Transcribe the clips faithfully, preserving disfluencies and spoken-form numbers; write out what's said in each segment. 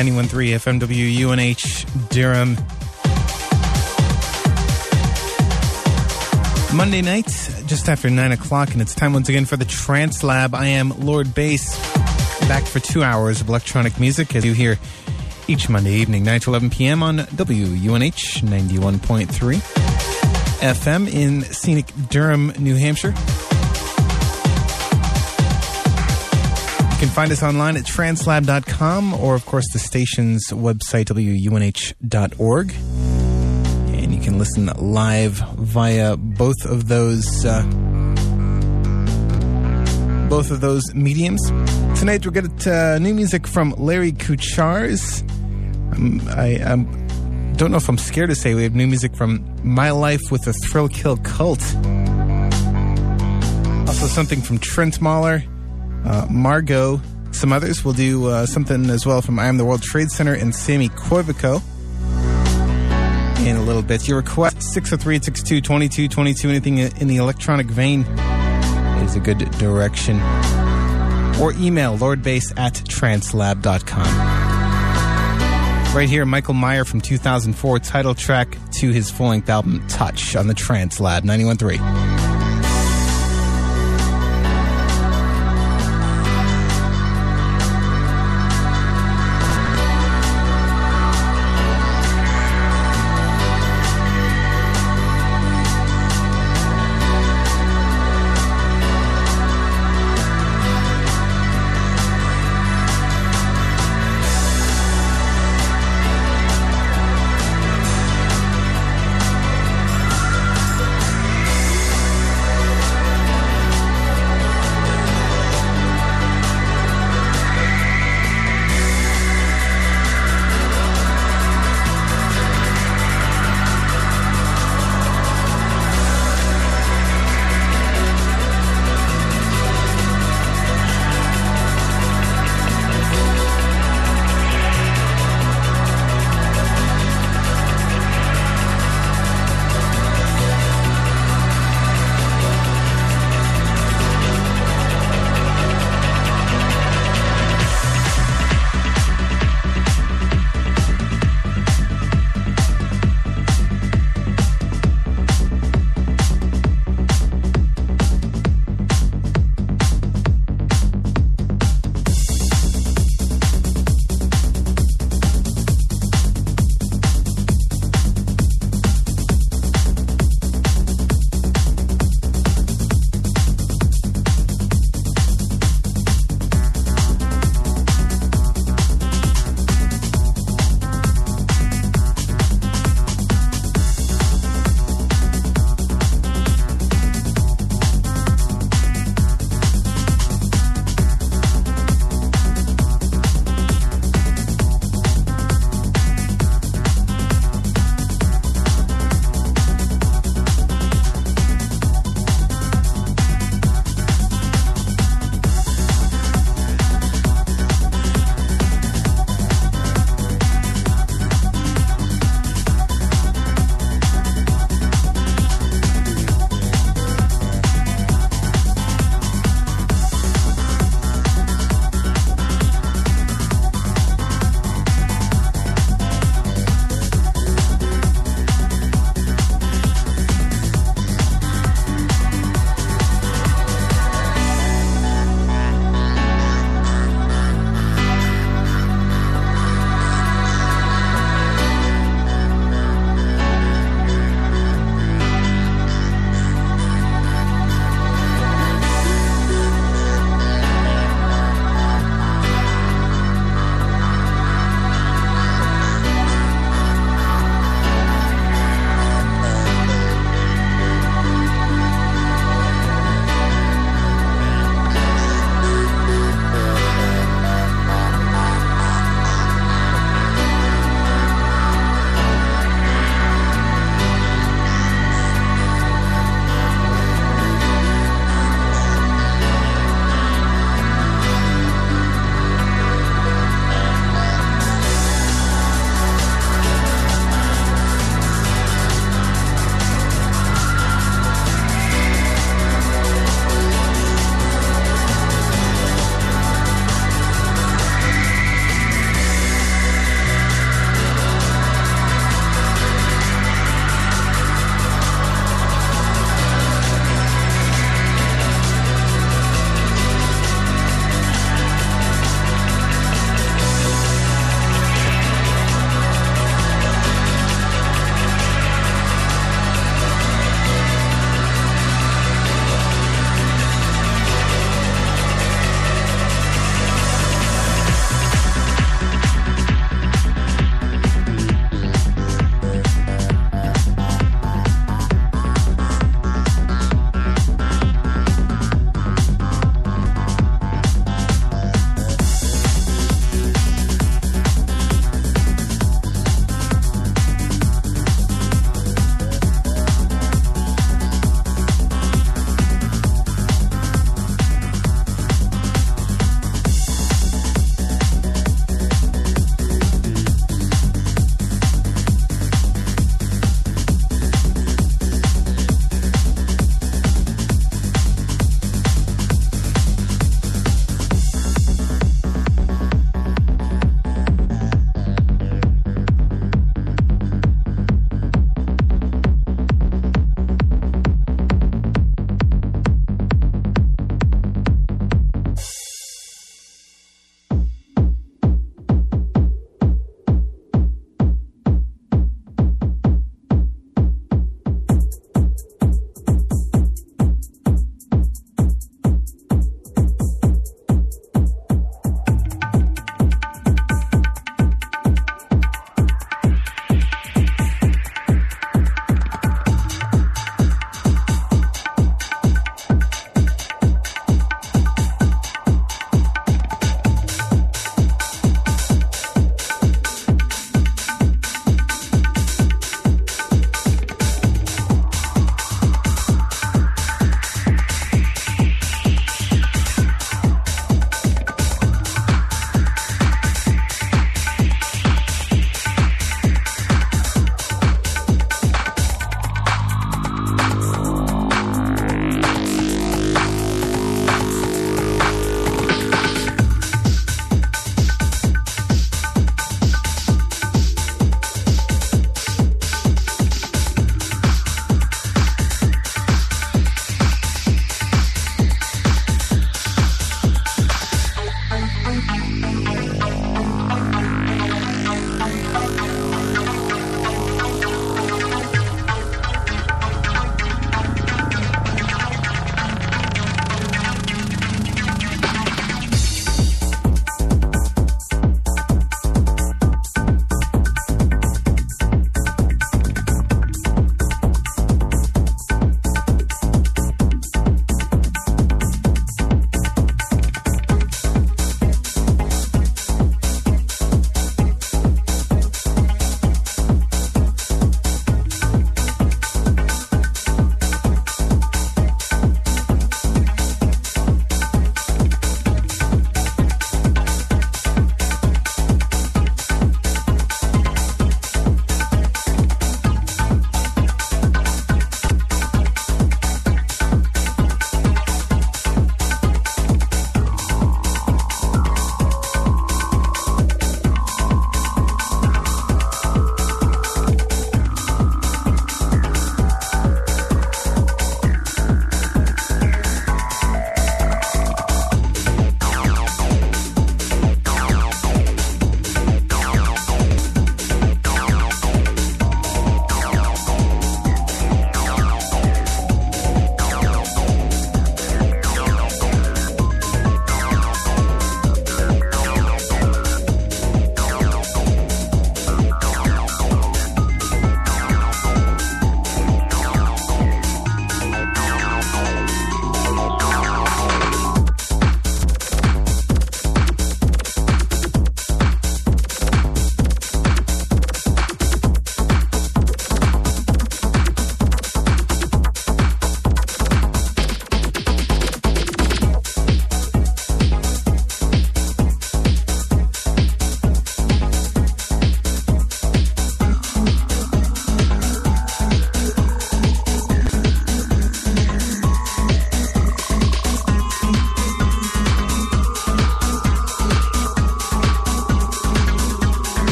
ninety-one point three F M W U N H Durham. Monday night, just after nine o'clock, and it's time once again for the Trance Lab. I am Lord Bass, back for two hours of electronic music, as you hear each Monday evening, nine to eleven p.m. on W U N H ninety-one point three F M in scenic Durham, New Hampshire. You can find us online at trancelab dot com or, of course, the station's website, W U N H dot org. And you can listen live via both of those uh, both of those mediums. Tonight we're going to get uh, new music from Larry Kucharz. Um, I um, don't know if I'm scared to say we have new music from My Life with the Thrill Kill Cult. Also something from Trent Mahler, uh, Margot, some others. We'll do uh, something as well from I Am the World Trade Center and Sammy Koivico in a little bit. Your request, six oh three, eight six two, two two two two. Anything in the electronic vein is a good direction. Or email lordbass at trancelab dot com. Right here, Michael Meyer from two thousand four, title track to his full-length album, Touch, on the Trance Lab, ninety-one point three.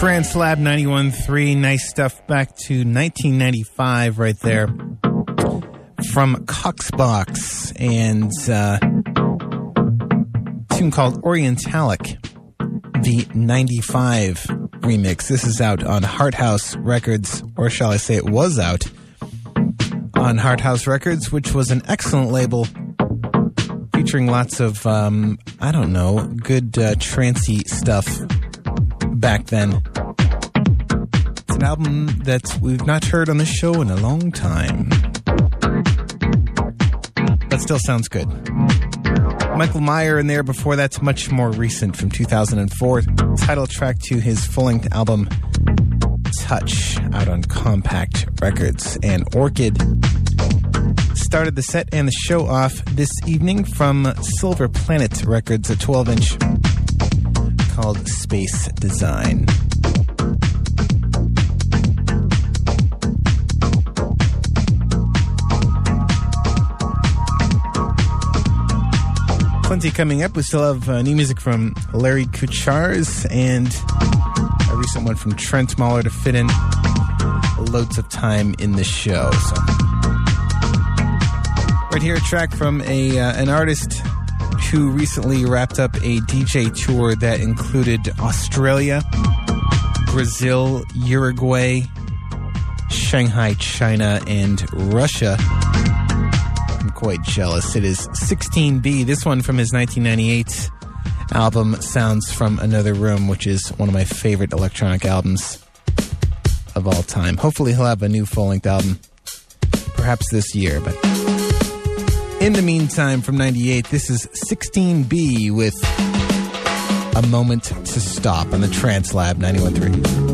Translab ninety-one point three, nice stuff back to nineteen ninety-five right there from Coxbox, and uh, a tune called Orientalic, the ninety-five remix. This is out on Heart House Records, or shall I say it was out on Heart House Records, which was an excellent label featuring lots of, um, I don't know, good uh, trancey stuff back then. It's an album that we've not heard on the show in a long time, but still sounds good. Michael Meyer in there before that's much more recent, from two thousand four. Title track to his full-length album Touch, out on Compact Records. And Orchid started the set and the show off this evening from Silver Planet Records, a twelve-inch called Space Design. Plenty coming up. We still have uh, new music from Larry Kuchars and a recent one from Trent Mahler to fit in loads of time in the show. So, right here, a track from a uh, an artist who recently wrapped up a D J tour that included Australia, Brazil, Uruguay, Shanghai, China, and Russia. Quite jealous. It is sixteen B. This one from his nineteen ninety-eight album, Sounds from Another Room, which is one of my favorite electronic albums of all time. Hopefully he'll have a new full-length album perhaps this year, but in the meantime, from ninety-eight, this is sixteen B with A Moment to Stop on the Translab ninety-one point three.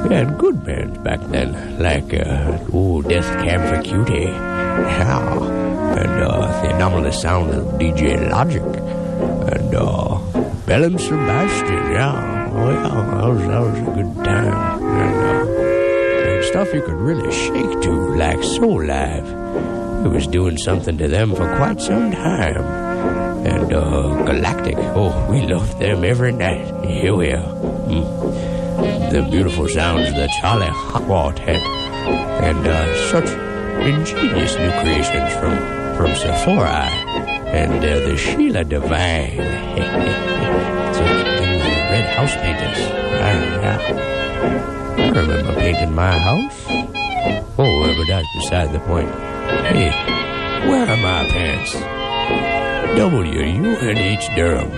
We had good bands back then, like, uh, oh, Death Cab for Cutie, yeah, and, uh, the anomalous sound of D J Logic, and, uh, Bell and Sebastian, yeah, oh, yeah, that was, that was a good time, and, uh, and stuff you could really shake to, like Soul Live. It was doing something to them for quite some time, and, uh, Galactic, oh, we loved them every night, here we are, mm. The beautiful sounds of the Charlie Quartet, and uh, such ingenious new creations from, from Sephora, and uh, the Sheila Divine. So things the red house painters. I, I, I remember painting my house. Oh, but that's beside the point. Hey, where are my pants? W U N H Durham.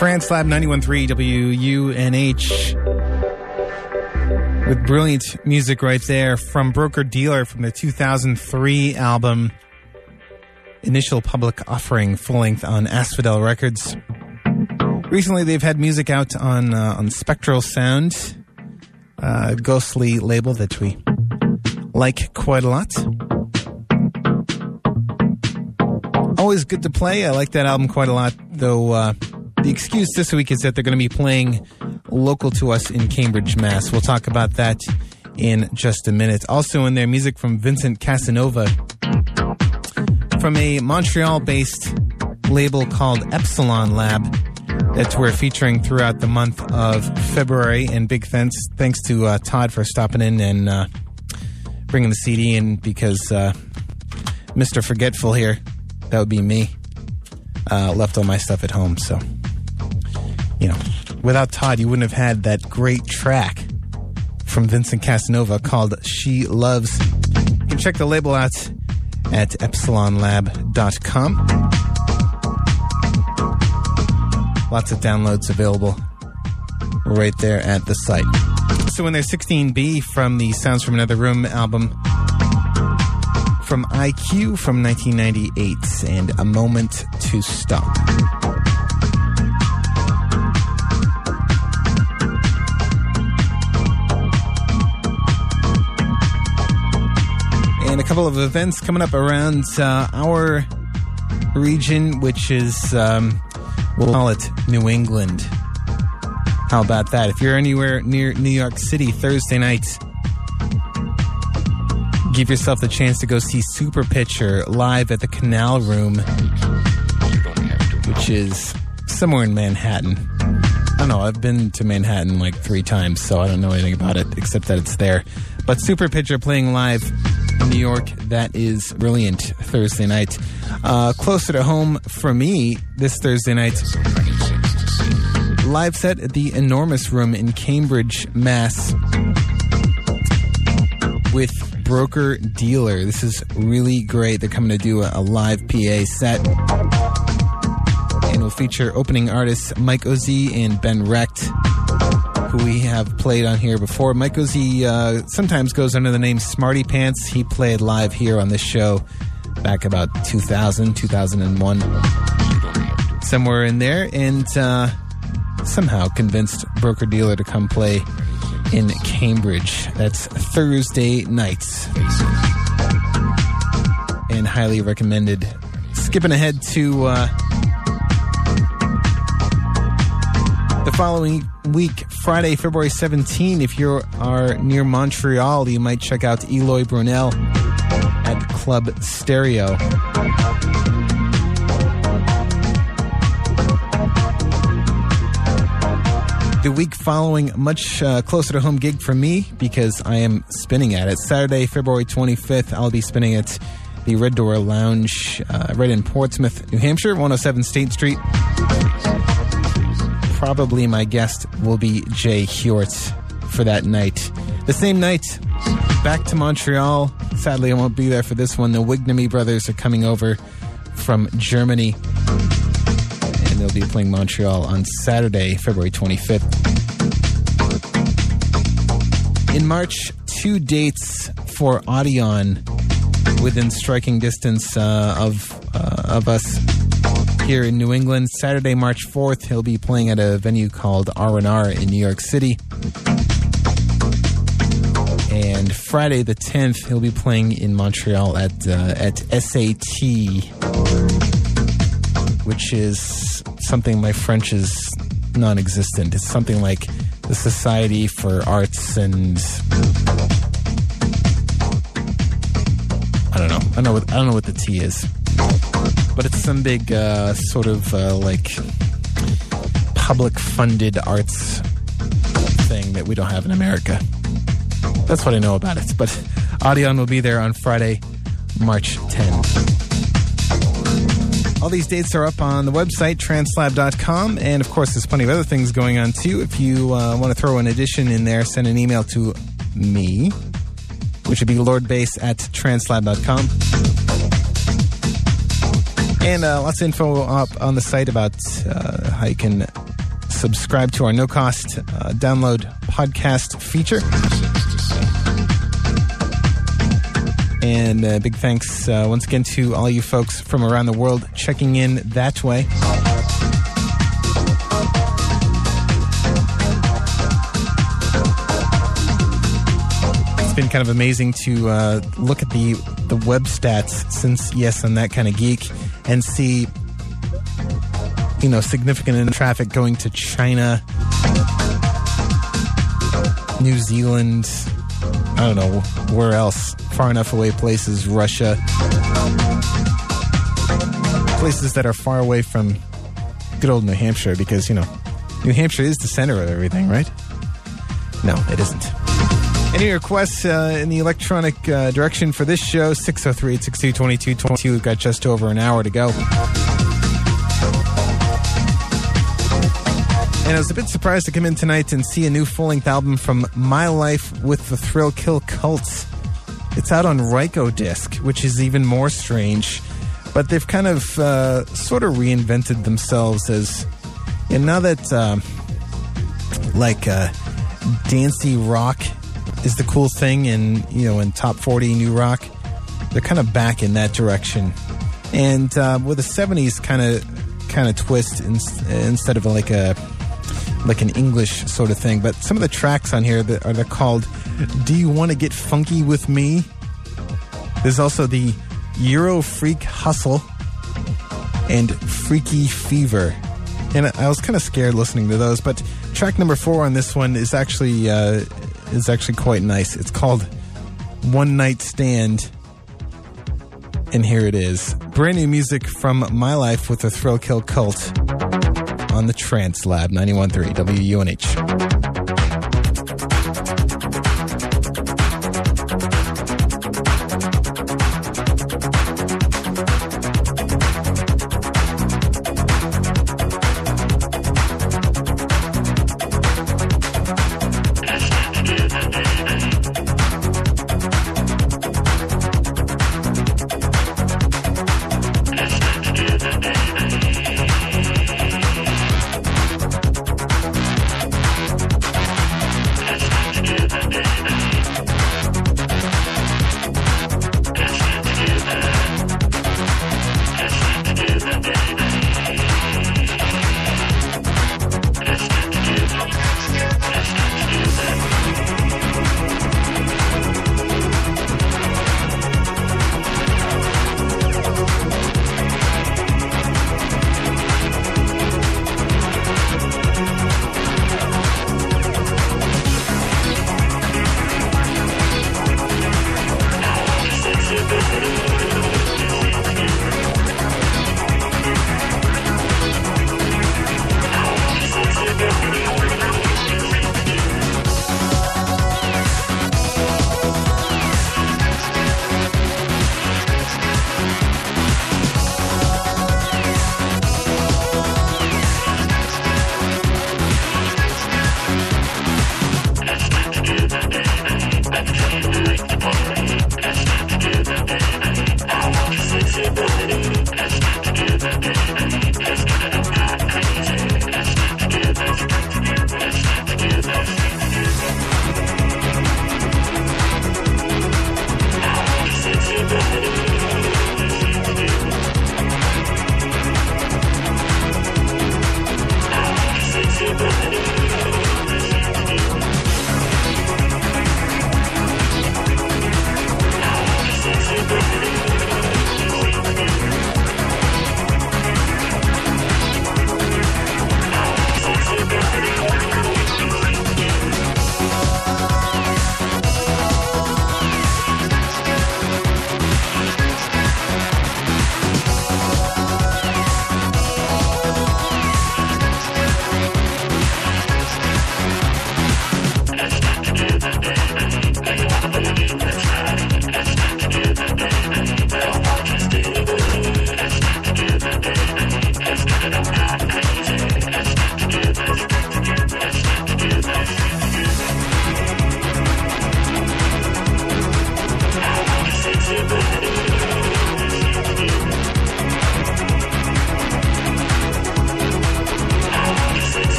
Translab ninety-one point three W U N H with brilliant music right there from Broker Dealer from the two thousand three album Initial Public Offering, full length on Asphodel Records. Recently they've had music out on uh, on Spectral Sound, a ghostly label that we like quite a lot. Always good to play. I like that album quite a lot, though. Uh, the excuse this week is that they're going to be playing local to us in Cambridge, Mass. We'll talk about that in just a minute. Also in there, music from Vincent Casanova from a Montreal-based label called Epsilon Lab that we're featuring throughout the month of February. And big thanks, thanks to uh, Todd for stopping in and uh, bringing the C D in, because uh, Mister Forgetful here, that would be me, uh, left all my stuff at home. So, you know, without Todd, you wouldn't have had that great track from Vincent Casanova called She Loves. You can check the label out at epsilon lab dot com. Lots of downloads available right there at the site. So in there, sixteen B from the Sounds from Another Room album from I Q from nineteen ninety-eight, and A Moment to Stop. And a couple of events coming up around uh, our region, which is, um, we'll call it New England. How about that? If you're anywhere near New York City Thursday night, give yourself the chance to go see Super Pitcher live at the Canal Room, which is somewhere in Manhattan. I don't know, I've been to Manhattan like three times, so I don't know anything about it except that it's there. But Super Pitcher playing live in New York, that is brilliant. Thursday night. Uh, closer to home for me this Thursday night, live set at the Enormous Room in Cambridge, Mass, with Broker Dealer. This is really great. They're coming to do a, a live P A set, and will feature opening artists Mike Ozee and Ben Recht, who we have played on here before. Mike Ozee uh, sometimes goes under the name Smarty Pants. He played live here on this show back about two thousand, two thousand one, somewhere in there, and uh, somehow convinced Broker Dealer to come play in Cambridge. That's Thursday nights, and highly recommended. Skipping ahead to uh, the following week, Friday, February seventeenth, if you are near Montreal, you might check out Eloy Brunel at Club Stereo. The week following, much uh, closer to home gig for me, because I am spinning at it. Saturday, February twenty-fifth, I'll be spinning at the Red Door Lounge uh, right in Portsmouth, New Hampshire, one oh seven State Street. Probably my guest will be Jay Hjort for that night. The same night, back to Montreal. Sadly, I won't be there for this one. The Wignemy Brothers are coming over from Germany, and they'll be playing Montreal on Saturday, February twenty-fifth. In March, two dates for Audion within striking distance uh, of uh, of us here in New England. Saturday, March fourth, he'll be playing at a venue called R and R in New York City. And Friday the tenth, he'll be playing in Montreal at uh, at S A T, which is something, my French is non-existent. It's something like the Society for Arts and I don't know. I don't know what I don't know what the T is, but it's some big uh, sort of uh, like public-funded arts thing that we don't have in America. That's what I know about it. But Audion will be there on Friday, March tenth. All these dates are up on the website, translab dot com. And, of course, there's plenty of other things going on, too. If you uh, want to throw an addition in there, send an email to me, which would be lordbass at translab dot com. And uh, lots of info up on the site about uh, how you can subscribe to our no-cost uh, download podcast feature. And uh, big thanks uh, once again to all you folks from around the world checking in that way. It's been kind of amazing to uh, look at the, the web stats since Yes, I'm That Kind of Geek and see, you know, significant traffic going to China, New Zealand, I don't know, where else? Far enough away places, Russia. Places that are far away from good old New Hampshire because, you know, New Hampshire is the center of everything, right? No, it isn't. Any requests uh, in the electronic uh, direction for this show? six oh three, eight six two, two two two two. We've got just over an hour to go. And I was a bit surprised to come in tonight and see a new full-length album from My Life with the Thrill Kill Cult. It's out on Rykodisc, which is even more strange. But they've kind of uh, sort of reinvented themselves as... And now that, uh, like, uh, dancey rock is the cool thing in, you know, in top forty new rock, they're kind of back in that direction. And uh, with a seventies kind of kind of twist in, instead of like a... like an English sort of thing. But some of the tracks on here that are they're called Do You Want to Get Funky With Me? There's also the Euro Freak Hustle and Freaky Fever. And I was kind of scared listening to those, but track number four on this one is actually uh, is actually quite nice. It's called One Night Stand. And here it is. Brand new music from My Life with the Thrill Kill Cult on the Trance Lab, ninety-one point three W U N H.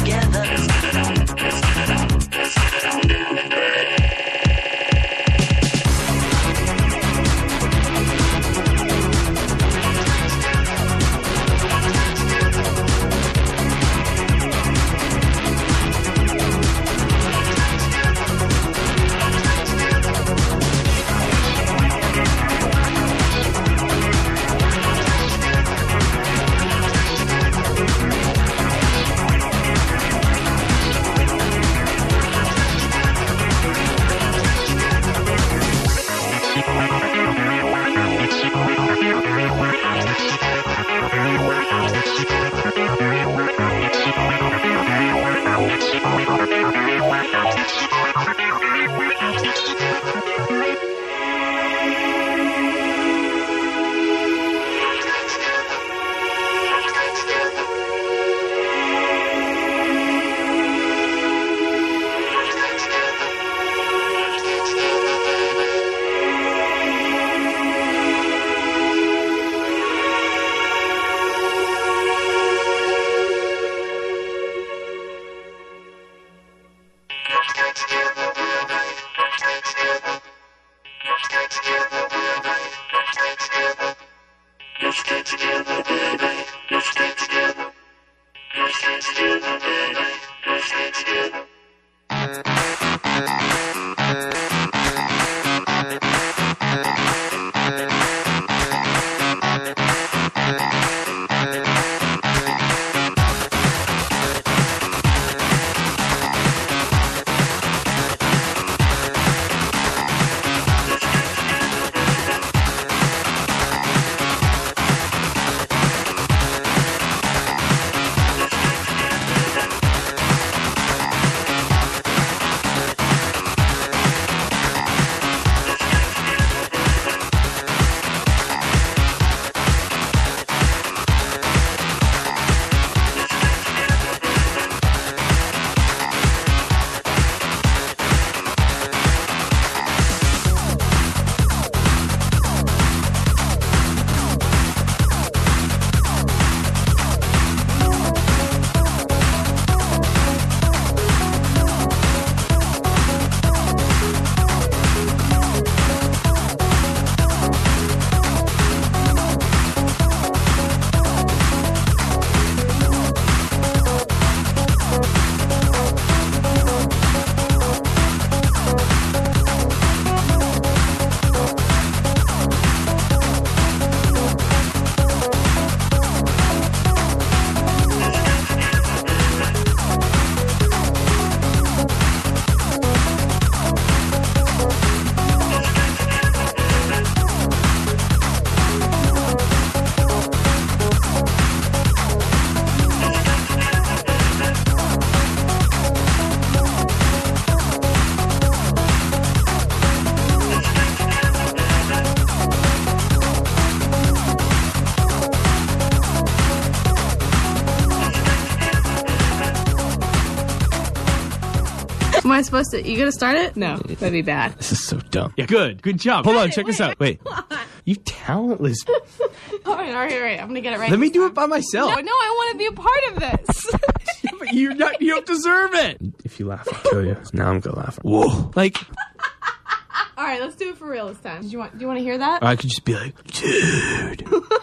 Am I supposed to? You gonna start it? No, that'd be bad. This is so dumb. Yeah, good. Good job. Hold on, check this out. Wait. You talentless. All right, all right, all right. I'm gonna get it right. Let me do it by myself. No, no, I want to be a part of this. Yeah, but you're not. You don't deserve it. If you laugh, I'll kill you. Now I'm gonna laugh. Whoa. Like. All right, let's do it for real this time. Do you want? Do you want to hear that? I could just be like, dude,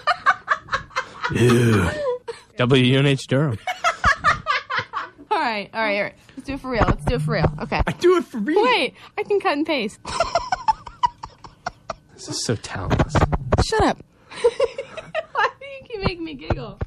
dude. W N H Durham. All right, all right, all right. Let's do it for real. Let's do it for real. Okay. I do it for real. Wait, I can cut and paste. This is so talentless. Shut up. Why do you keep making me giggle?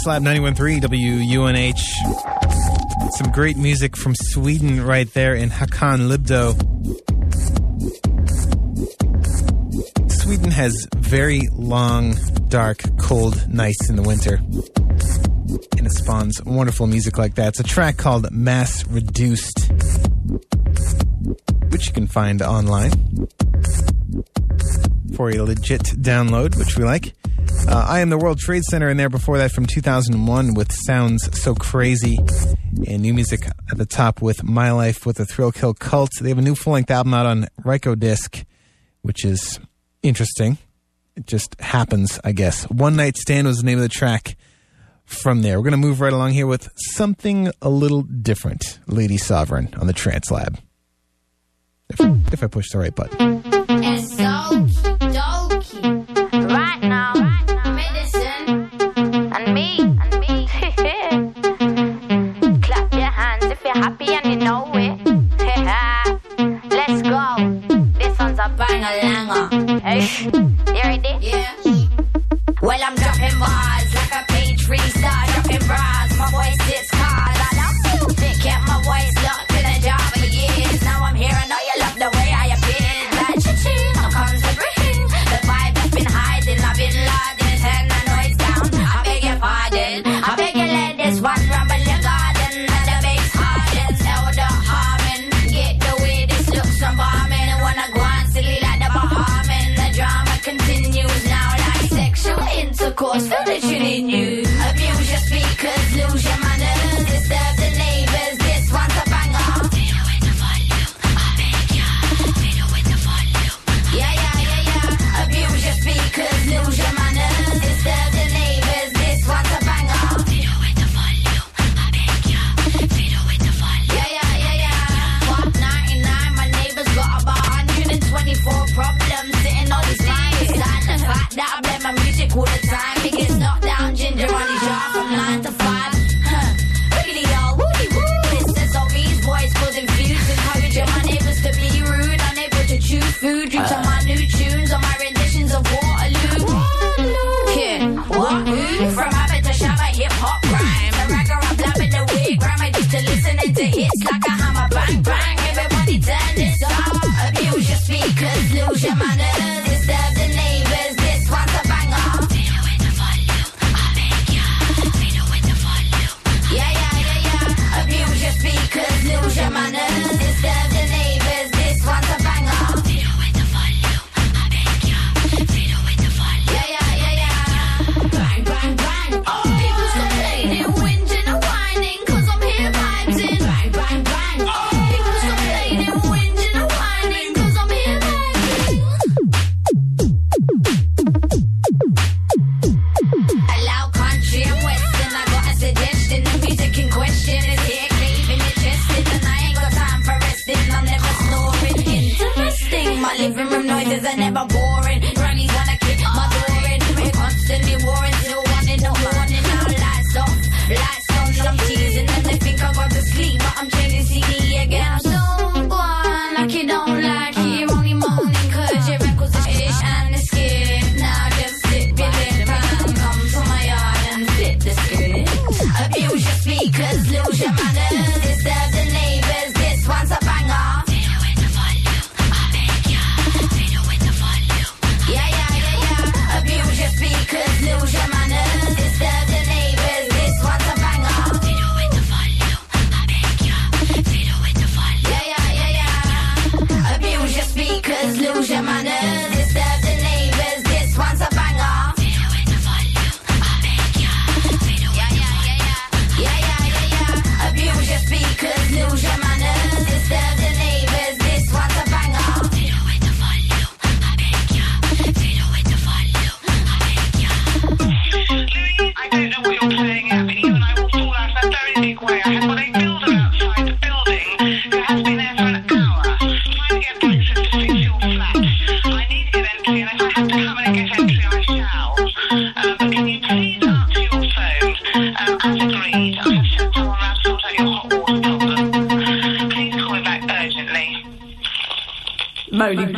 Translab ninety-one point three W U N H. Some great music from Sweden right there in Hakan Libdo. Sweden has very long, dark, cold nights in the winter. And it spawns wonderful music like that. It's a track called Mass Reduced, which you can find online for a legit download, which we like. Uh, I Am the World Trade Center in there before that from two thousand one with Sounds So Crazy. And new music at the top with My Life with a Thrill Kill Cult. They have a new full-length album out on Rykodisc, which is interesting. It just happens, I guess. One Night Stand was the name of the track from there. We're going to move right along here with something a little different. Lady Sovereign on the Translab. If, if I push the right button. It's so dokey. Right now, medicine and me, and me. Clap your hands if you're happy and you know it. Let's go. This one's a bang-a-langer. Hey, you ready? Yeah. Well, I'm dropping bars like a page freestyle, dropping bras. My voice hits cars. I love music, kept my voice locked in a jar for years. Now I'm here, I know you love the way I appear. Like cha-ching, I'm come to bring the vibe that's been hiding. I've been locked in turn the noise down. I beg your pardon. I beg you let this one rumble your garden. And the bass hardens, elder harmon. Get the way this looks from bombing. I wanna go on silly like the Bahaman. The drama continues now like sexual intercourse. Feel the tune in you. Abuse your speakers, lose your manners. Disturb the neighbors. This one's a banger. Fiddle with the volume. I beg ya. Fiddle with the volume. Yeah, yeah, yeah, yeah. Abuse your speakers, lose your manners. Disturb the neighbors. This one's a banger. Fiddle with the volume. I beg ya. Fiddle with the volume. Yeah, yeah, yeah, yeah. What ninety-nine? My neighbors got about one hundred twenty-four problems sitting on his mind. Beside the fact that I play my music all the time. He gets knocked down, ginger on his yard from nine to five. Huh. Really, y'all, woody woo. It says all these boys causing feuds, encouraging my neighbors to be rude, unable to chew food due to my new tunes or my renditions of Waterloo. Yeah, what? Who? From habit to shabba, hip hop rhyme. A ragger, I'm blabbing the wig, grandma used to listening to hits like a hammer, bang bang. Everybody turn this up. Abuse your speakers, lose your manners, disturb the neighbors. This one's a banger. Fiddle with the volume, I beg ya. Fiddle with the volume. Yeah, yeah, yeah, yeah. Abuse your speakers, lose your manners, disturb the neighbors. This one's a banger. Fiddle with the volume, I beg ya. Fiddle with the volume. Yeah, yeah, yeah, yeah. Bang, bang, bang. Oh, people's complaining, whinging and whining, 'cause I'm here vibing. Bang, bang, bang. Oh, people's complaining, whinging and whining, 'cause I'm here vibing. Allow country and western. I got a suggestion. The music in question is here, craving your chest. And I ain't got time for resting. I'm never snoring. Interesting. My living room noises are never boring. Grannies wanna kick my door in. We're constantly warring. Still wanting no morning. Now lights off, lights on. I'm teasing them. They think I got to sleep, but I'm changing C D again. Don't go on like you don't like it. You're only moaning 'cause your records are ish and it's scared. Now just sit your lip and come to my yard and flip the script. Abuse your speakers, lose your manners, disturb the neighbors. This one's a banger. Fiddle with the volume, I beg ya. Fiddle with the volume. Yeah, yeah, yeah, yeah. Abuse your speakers, lose your manners, disturb the neighbors. This one's a banger. Fiddle with the volume, I beg ya. Fiddle with the volume. Yeah, yeah, yeah, yeah. Abuse your speakers, lose your manners, disturb the neighbors. This one's a banger. Fiddle with the volume, I beg ya. Fiddle yeah, yeah, yeah, yeah. Yeah, yeah, yeah, yeah. Abuse your speakers, lose your manners, disturb the neighbors. This one's a banger. Fiddle with the volume, I beg ya. Fiddle with the volume, I beg ya. Louis, I don't know what you're playing at, but you and I will fall out in a very big way. I have got a builder outside the building who has been there for an hour trying to get access to fix your flat. I need to get entry, and if I have to come in and get entry, I shall. Uh, but can you please answer your phone? Um, as agreed, I have sent someone around to sort out your hot water problem. Please call me back urgently. Moly.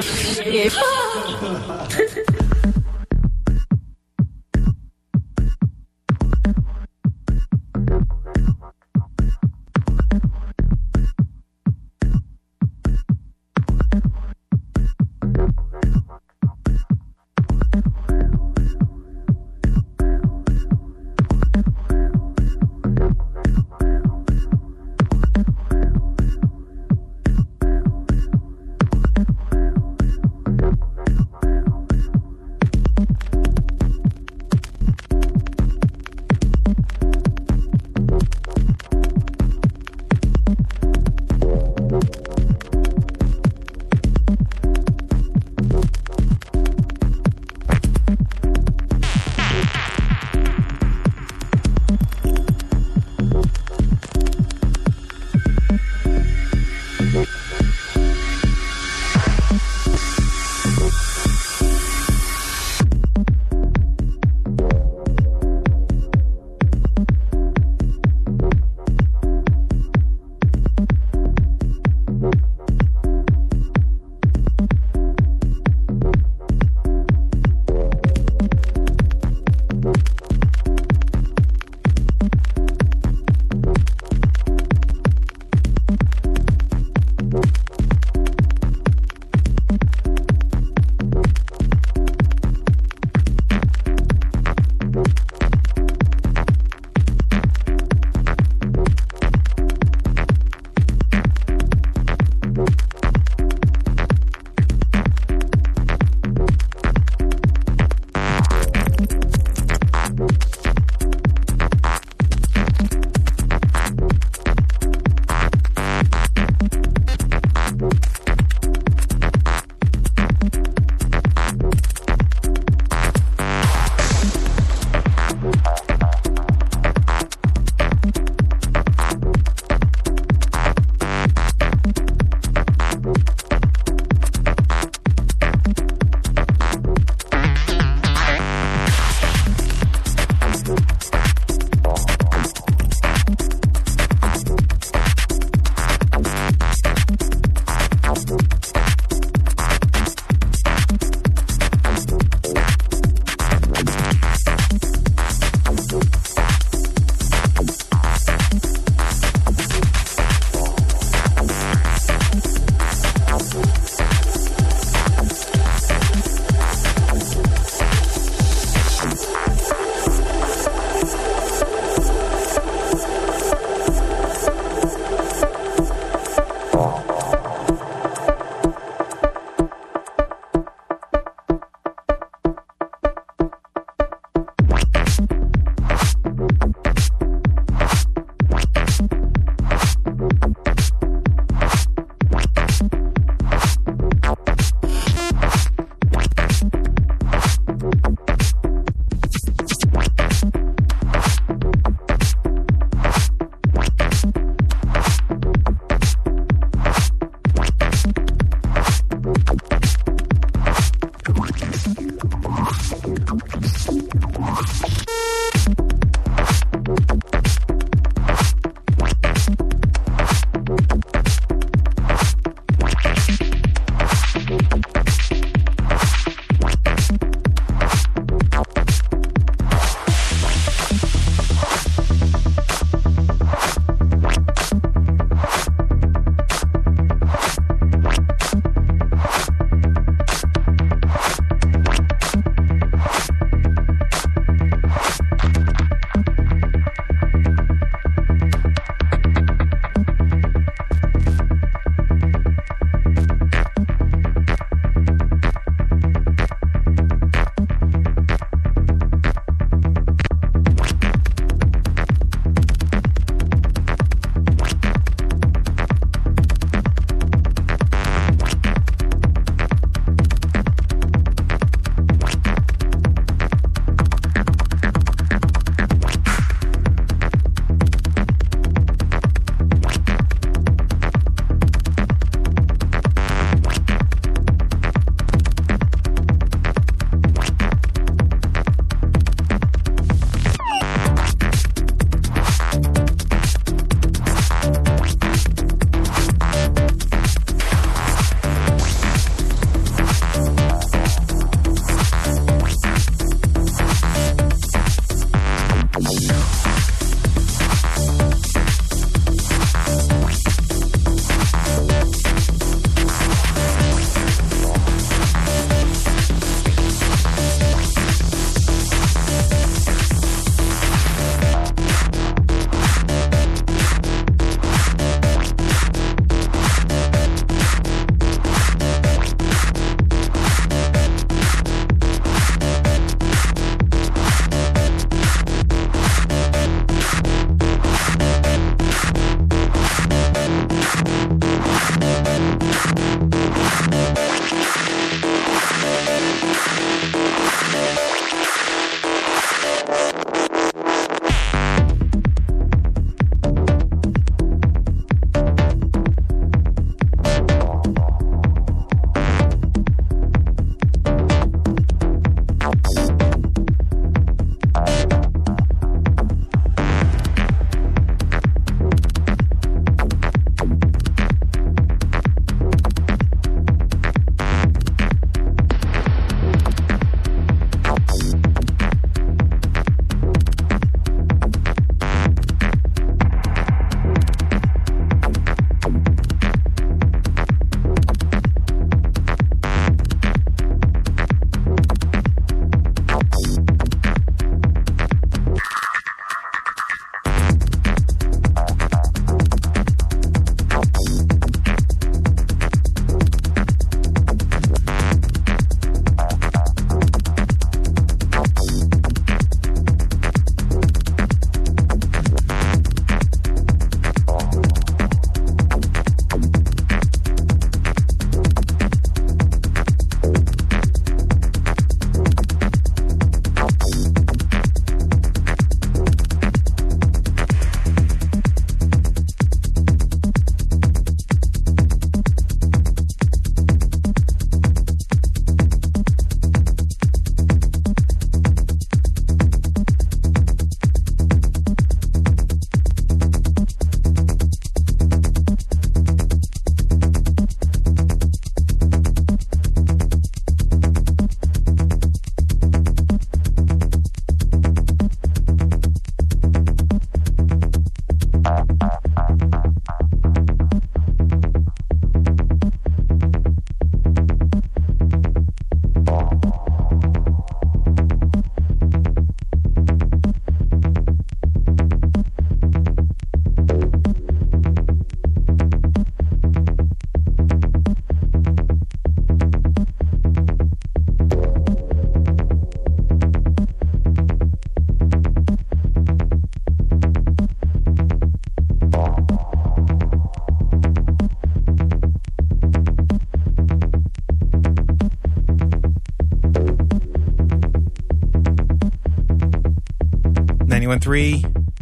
ninety-one point three.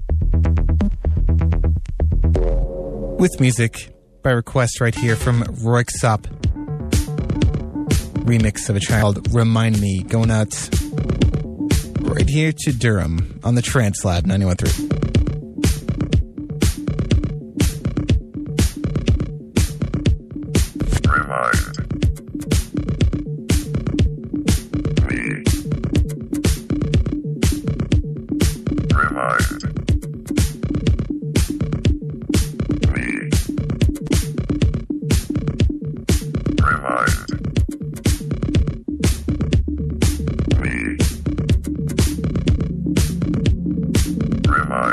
With music by request right here from Roixop. Remix of a child, Remind Me, going out right here to Durham on the Translab ninety-one point three. Remind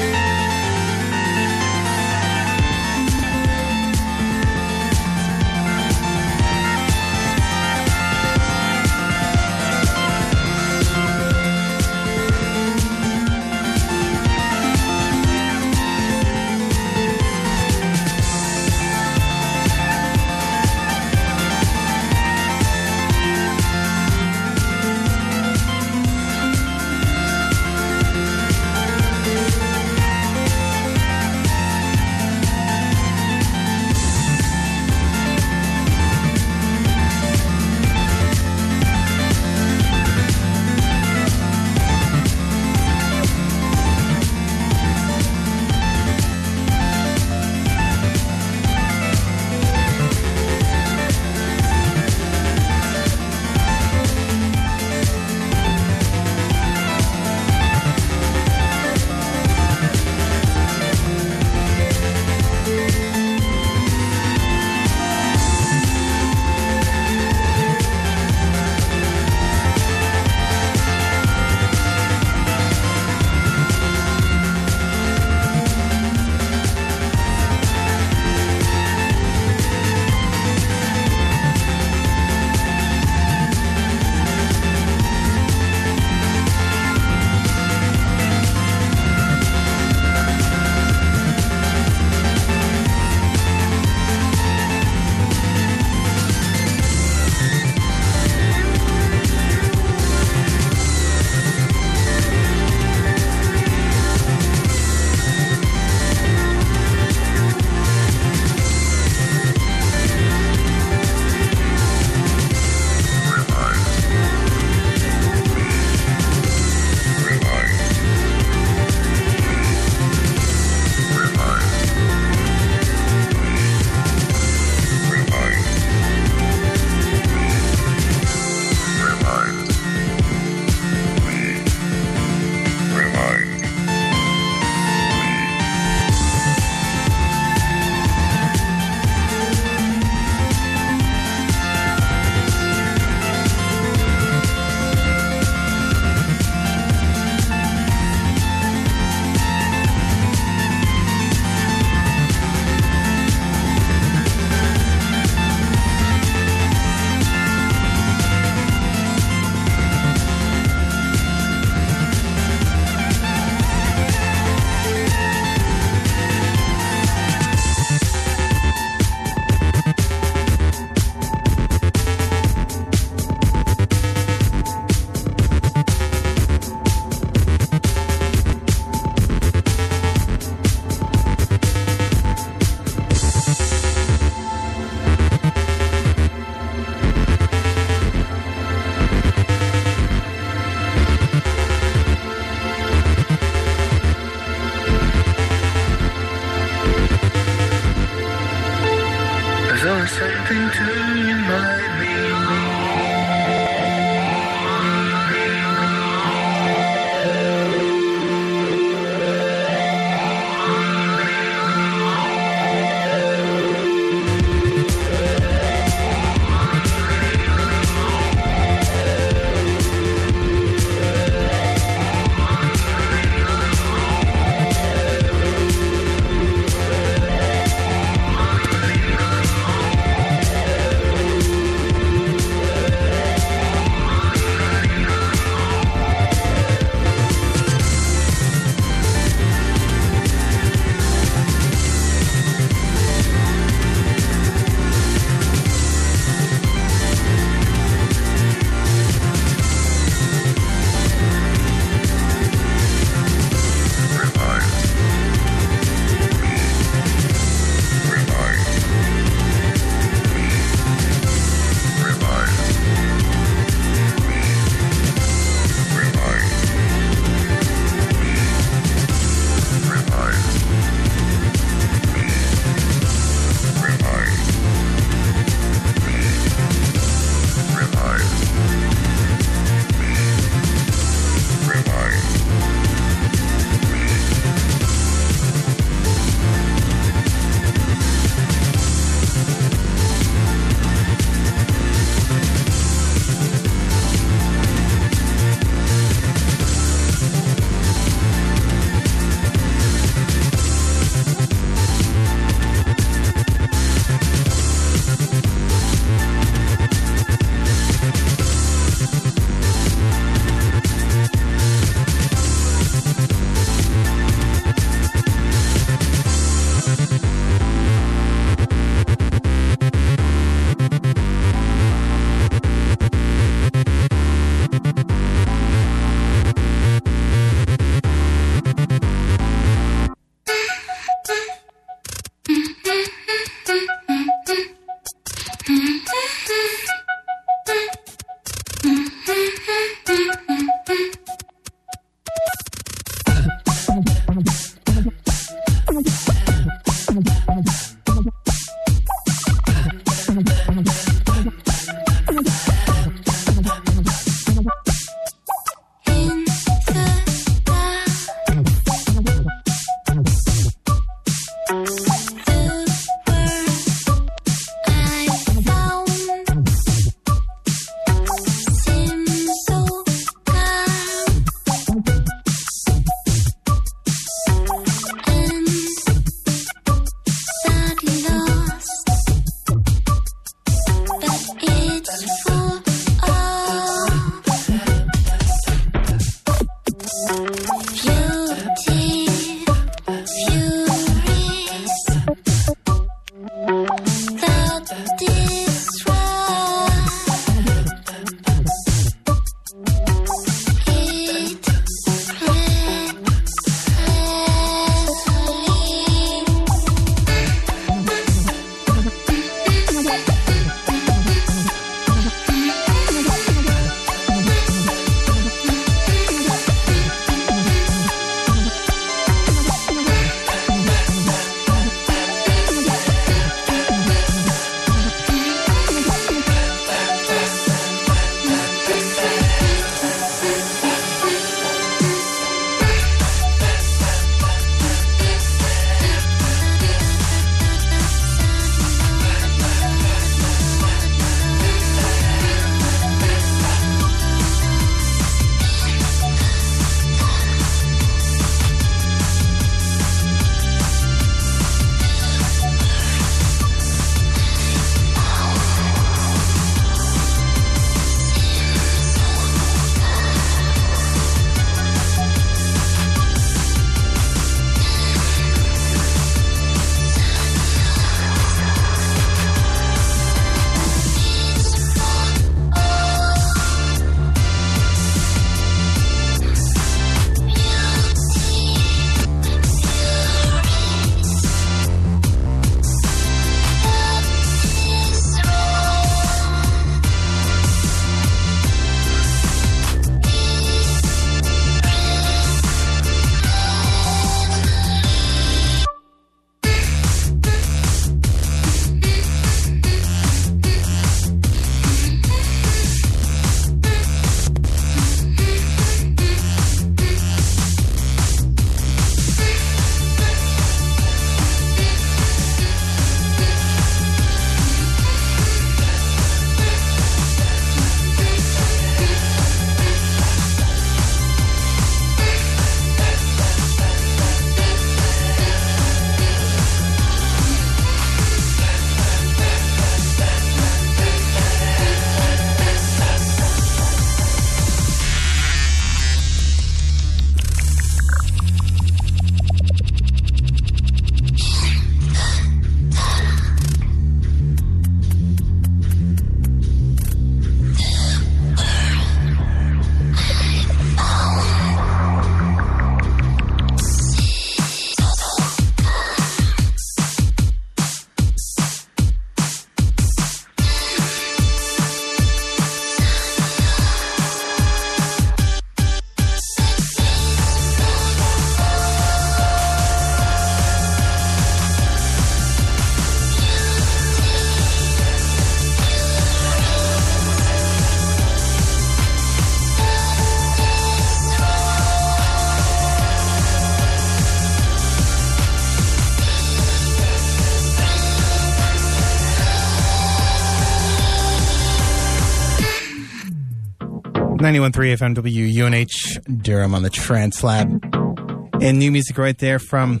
ninety-one point three F M W U N H, Durham on the Trance Lab. And new music right there from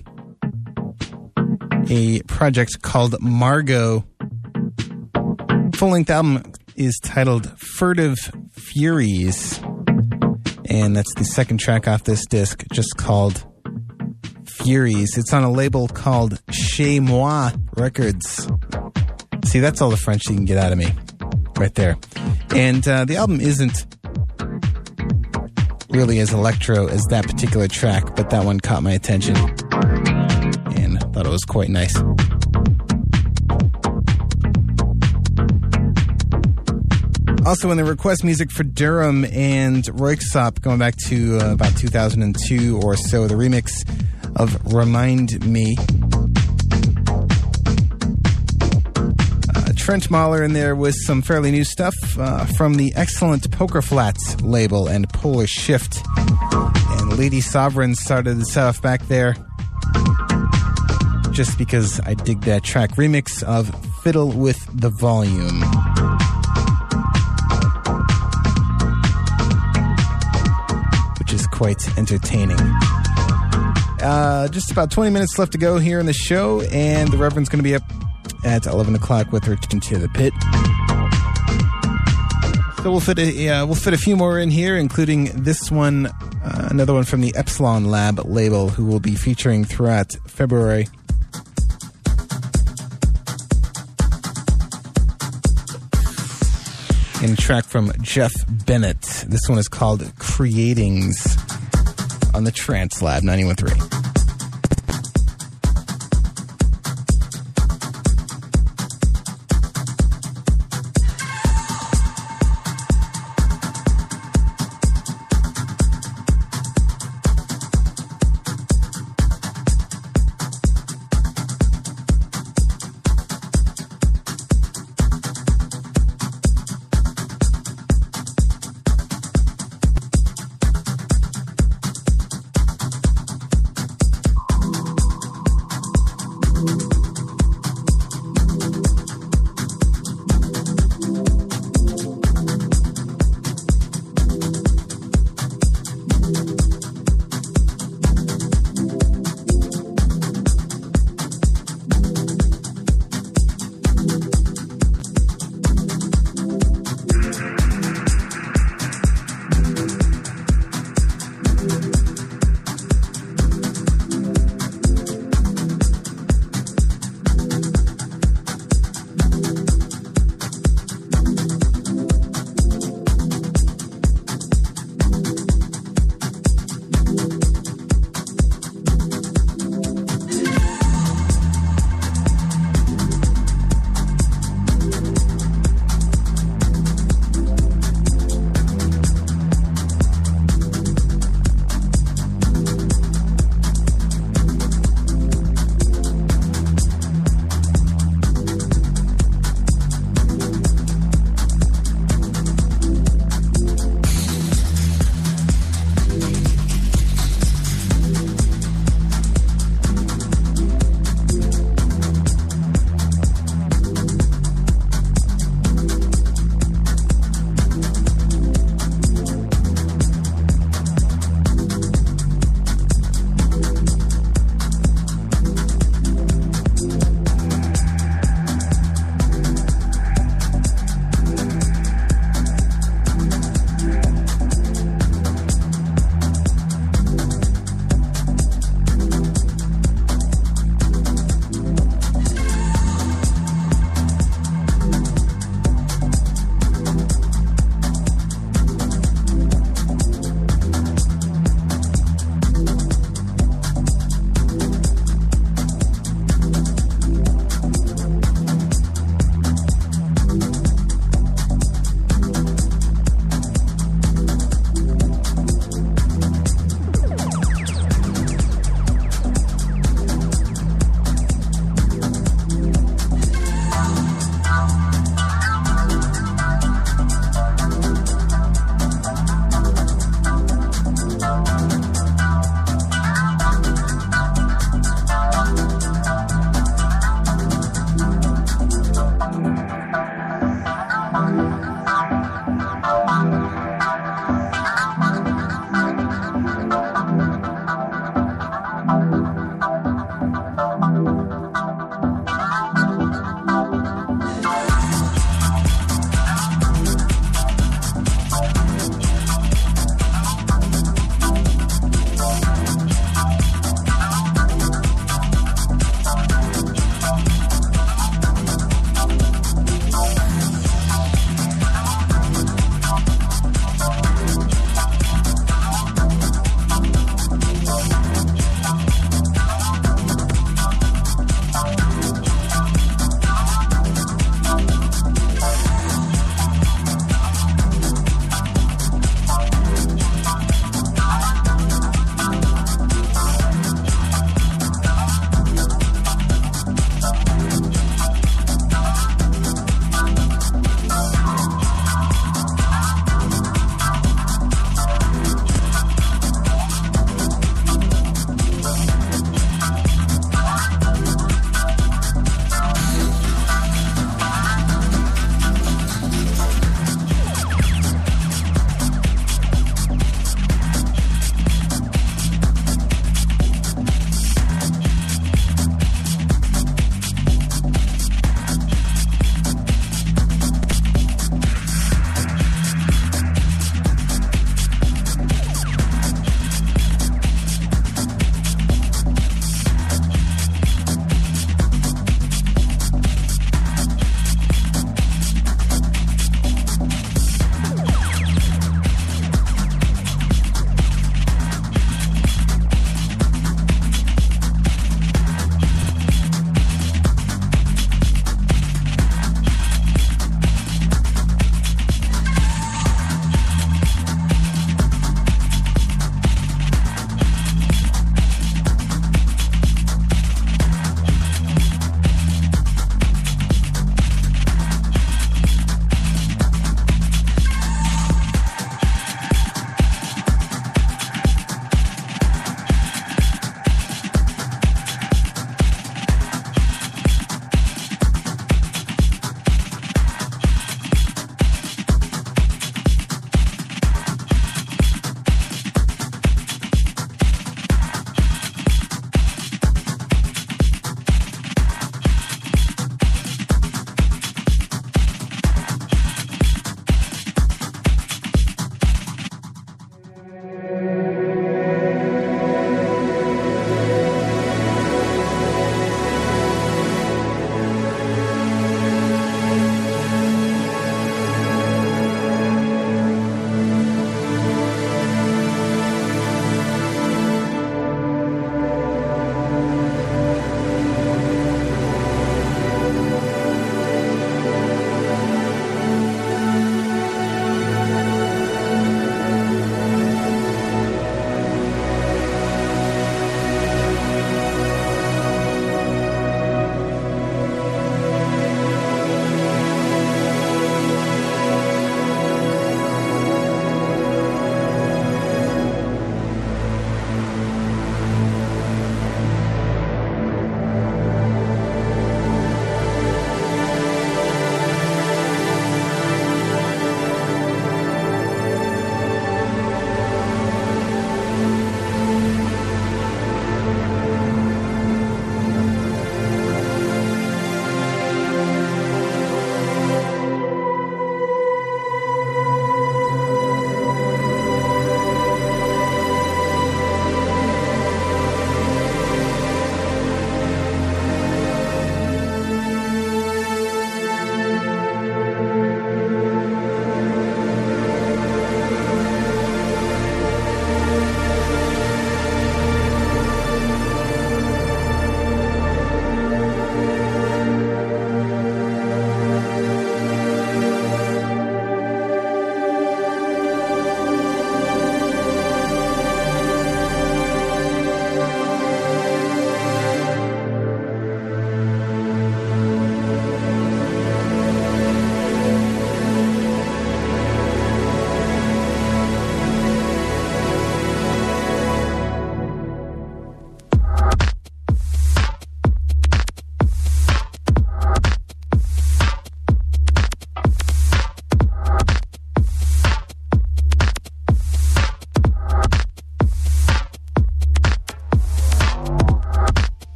a project called Margot. Full-length album is titled Furtive Furies. And that's the second track off this disc, just called Furies. It's on a label called Chez Moi Records. See, that's all the French you can get out of me. Right there. And uh, the album isn't really as electro as that particular track, but that one caught my attention and thought it was quite nice. Also in the request music for Durham and Röyksopp, going back to uh, about two thousand two or so, the remix of Remind Me. Uh, Trent Mahler in there with some fairly new stuff uh, from the excellent Poker Flats label and Polar Shift. And Lady Sovereign started this off back there just because I dig that track. Remix of Fiddle with the Volume. Which is quite entertaining. Uh, just about twenty minutes left to go here in the show, and the Reverend's going to be up at eleven o'clock with Return to the Pit. So we'll fit a, uh, we'll fit a few more in here, including this one, uh, another one from the Epsilon Lab label, who will be featuring throughout February. And a track from Jeff Bennett. This one is called Creatings on the Trance Lab ninety-one point three.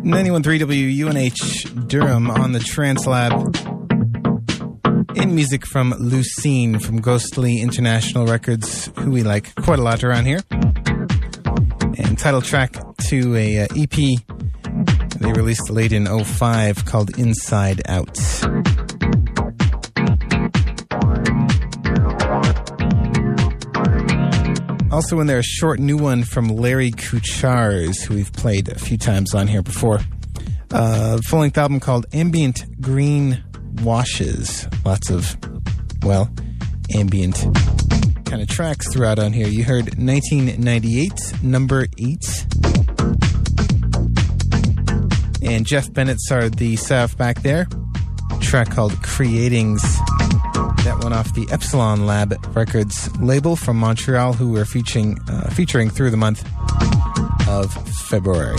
ninety-one point three W U N H Durham on the Translab. In music from Lucene from Ghostly International Records, who we like quite a lot around here. And title track to a uh, E P they released late in oh five called Inside Out. Also in there, a short new one from Larry Kuchars, who we've played a few times on here before. Uh, full-length album called Ambient Green Washes. Lots of, well, ambient kind of tracks throughout on here. You heard nineteen ninety-eight, number eight. And Jeff Bennett started the South back there. A track called Creatings. That one off the Epsilon Lab Records label from Montreal, who we're featuring, uh, featuring through the month of February.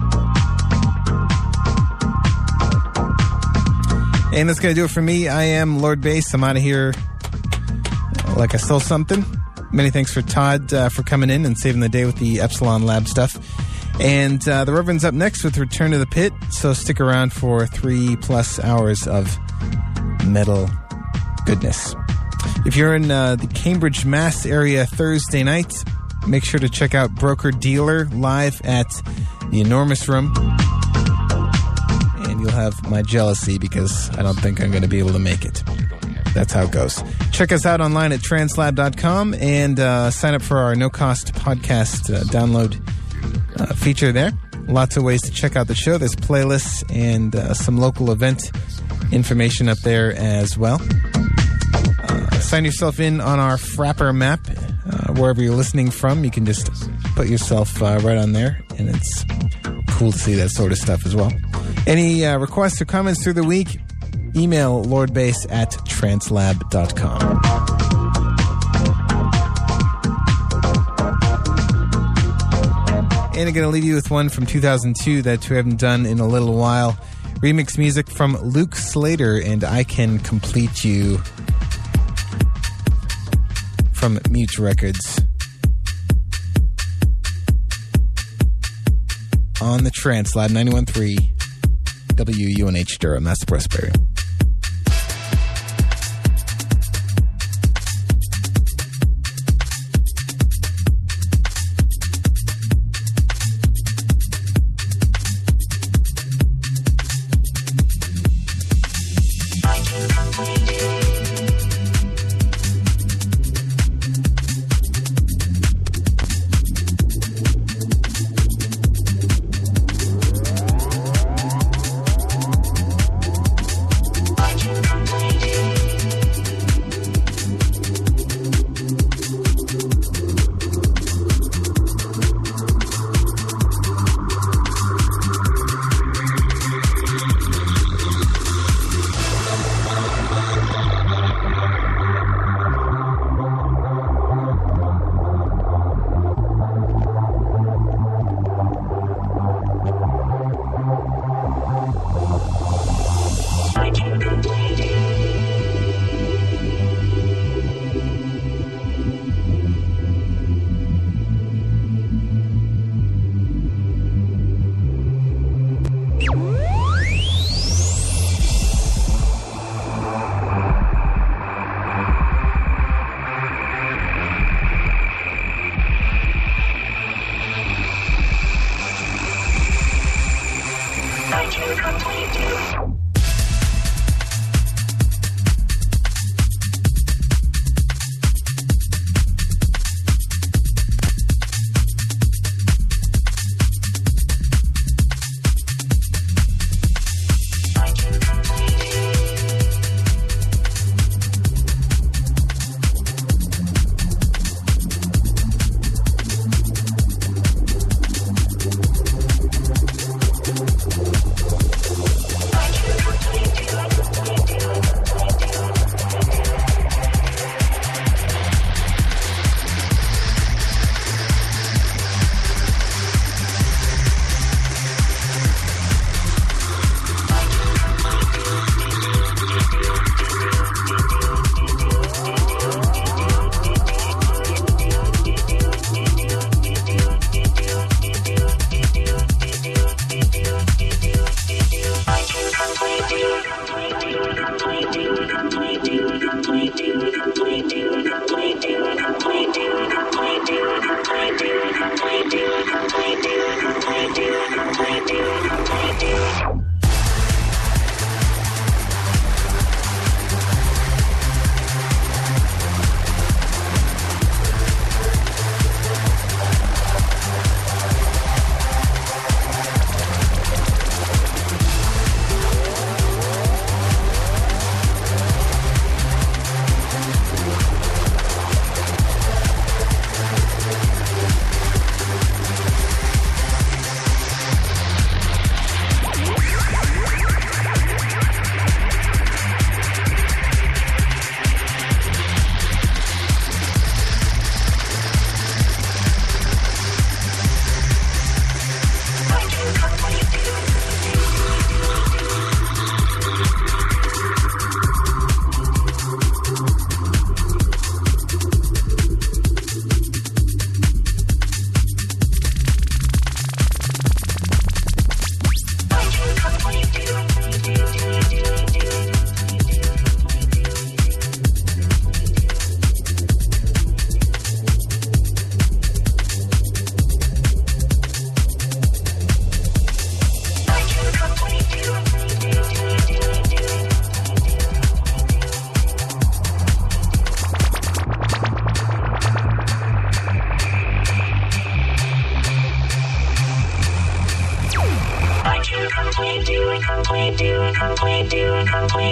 And that's going to do it for me. I am Lord Bass. I'm out of here like I stole something. Many thanks for Todd uh, for coming in and saving the day with the Epsilon Lab stuff. And uh, the Reverend's up next with Return to the Pit, so stick around for three plus hours of metal goodness. If you're in uh, the Cambridge, Mass area Thursday night, make sure to check out Broker Dealer live at the Enormous Room. And you'll have my jealousy because I don't think I'm going to be able to make it. That's how it goes. Check us out online at translab dot com and uh, sign up for our no-cost podcast uh, download uh, feature there. Lots of ways to check out the show. There's playlists and uh, some local event information up there as well. Uh, sign yourself in on our Frapper map. Uh, wherever you're listening from, you can just put yourself uh, right on there, and it's cool to see that sort of stuff as well. Any uh, requests or comments through the week, email lordbass at translab dot com. And I'm going to leave you with one from two thousand two that we haven't done in a little while. Remix music from Luke Slater and I Can Complete You from Mute Records. On the Translab ninety-one point three W U N H Durham. That's the Prosperity.